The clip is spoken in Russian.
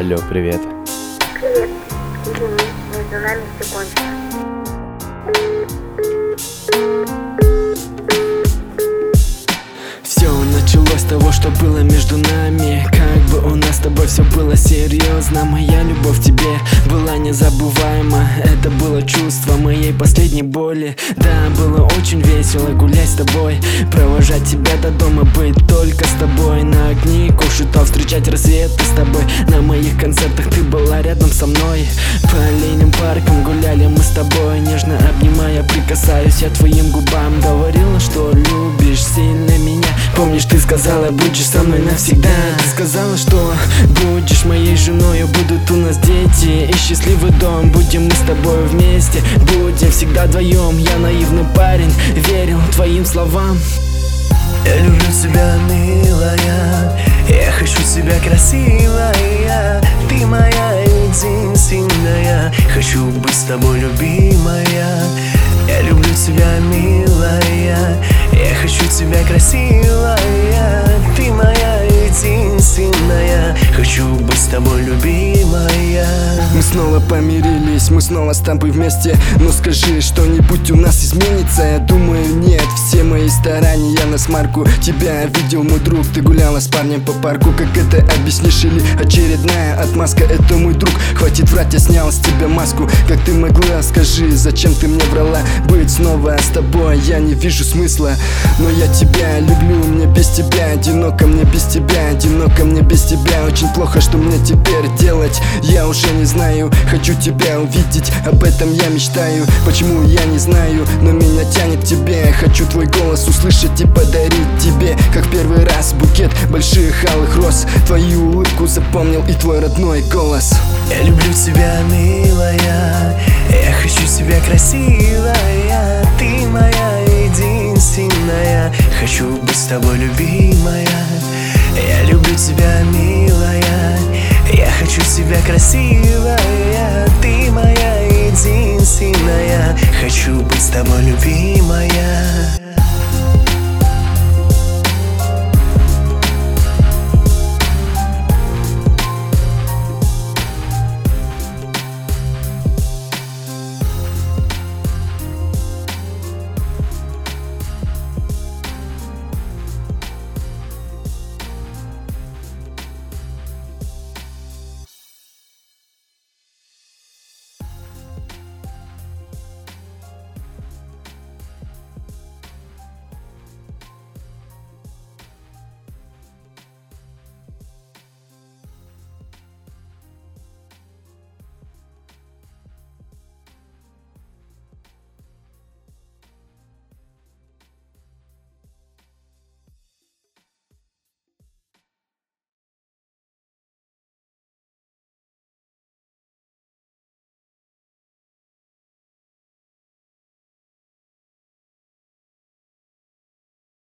Алло, привет. Привет. Извини, между нами все кончено. Все началось с того, что было между нами. Как бы у нас с тобой все было серьезно. Моя любовь к тебе была незабываема. Это было чувство моей последней боли. Да, было очень весело гулять с тобой, провожать тебя до дома, быть только с тобой. На огни Кокшетау встречать рассветы с тобой. На моих концертах ты была рядом со мной. По оленям паркам гуляли мы с тобой. Нежно обнимая, прикасаюсь я твоим губам. Говорила, что любишь сильно меня. Помнишь, ты сказала, будешь со мной навсегда. Ты сказала, что будешь моей женой. Будут у нас дети и счастливый дом. Будем мы с тобой вместе, будем всегда вдвоем. Я наивный парень, верил твоим словам. Я люблю тебя, милая, я хочу тебя, красивая. Ты моя единственная, хочу быть с тобой, любимая. Я люблю тебя, милая, я хочу тебя, красивая. Ты моя единственная, хочу быть с тобой, любимая. Мы снова помирились, мы снова с тобой вместе. Но скажи, что-нибудь у нас изменится? Я думаю, нет, все мои старания на смарку. Тебя видел мой друг, ты гуляла с парнем по парку. Как это объяснишь, или очередная отмазка? Это мой друг, хватит врать, я снял с тебя маску. Как ты могла, скажи, зачем ты мне врала? Быть снова с тобой я не вижу смысла. Но я тебя люблю, мне без тебя одиноко, мне без тебя одиноко, мне без тебя очень плохо. Что мне теперь делать? Я уже не знаю. Хочу тебя увидеть, об этом я мечтаю. Почему, я не знаю, но меня тянет к тебе. Хочу твой голос услышать и подарить тебе, как первый раз, букет больших алых роз. Твою улыбку запомнил и твой родной голос. Я люблю тебя, милая, я хочу тебя, красивая. Ты моя единственная, хочу быть с тобой, любимая. Я люблю тебя, милая, я хочу тебя, красивая. Ты